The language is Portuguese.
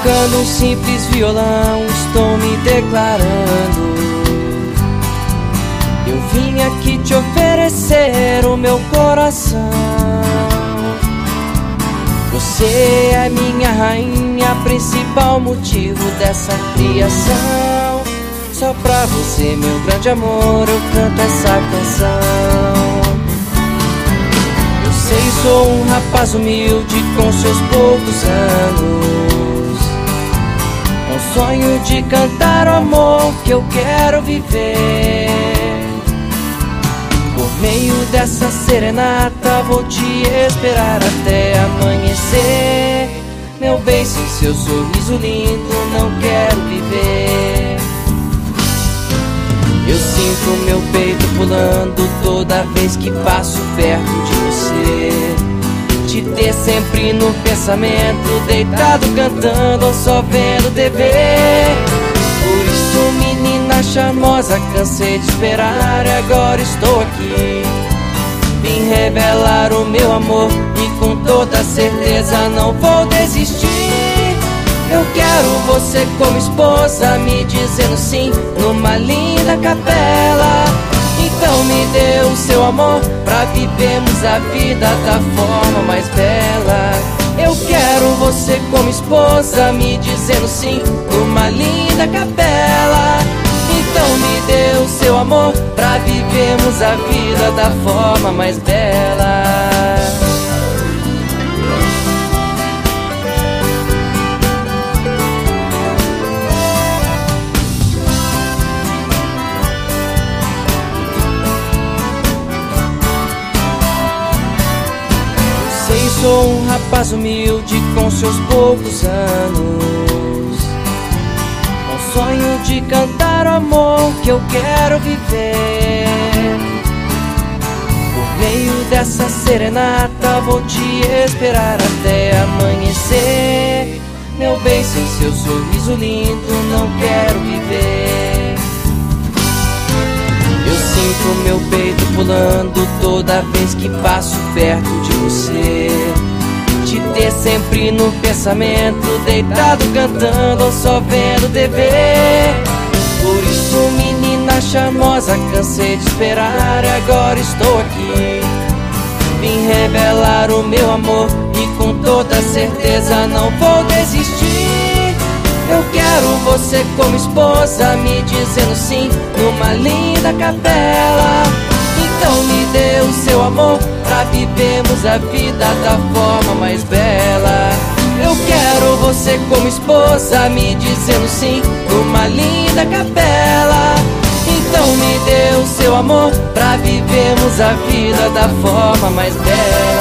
Tocando um simples violão, estou me declarando. Eu vim aqui te oferecer o meu coração. Você é minha rainha, principal motivo dessa criação. Só pra você, meu grande amor, eu canto essa canção. Eu sei, sou um rapaz humilde com seus poucos anos, com sonho de cantar o amor que eu quero viver. Por meio dessa serenata vou te esperar até amanhecer. Meu bem, sem seu sorriso lindo não quero viver. Eu sinto meu peito pulando toda vez que passo perto de você. Te ter sempre no pensamento, deitado cantando ou só vendo TV. Por isso, menina charmosa, cansei de esperar e agora estou aqui. Vim revelar o meu amor e com toda certeza não vou desistir. Eu quero você como esposa, me dizendo sim numa linda capela. Então me dê o seu amor pra vivermos a vida da forma mais bela. Eu quero você como esposa, me dizendo sim numa linda capela. Então me dê o seu amor pra vivermos a vida da forma mais bela. Sou um rapaz humilde com seus poucos anos, com sonho de cantar o amor que eu quero viver. Por meio dessa serenata vou te esperar até amanhecer. Meu bem, sem seu sorriso lindo não quero viver. Eu sinto meu peito pulando toda vez que passo perto de você. Te ter sempre no pensamento, deitado cantando ou só vendo TV. Por isso, menina charmosa, cansei de esperar e agora estou aqui. Vim revelar o meu amor e com toda certeza não vou desistir. Eu quero você como esposa, me dizendo sim numa linda capela. Então me dê o seu amor pra vivermos a vida da forma mais bela. Eu quero você como esposa, me dizendo sim numa linda capela. Então me dê o seu amor pra vivermos a vida da forma mais bela.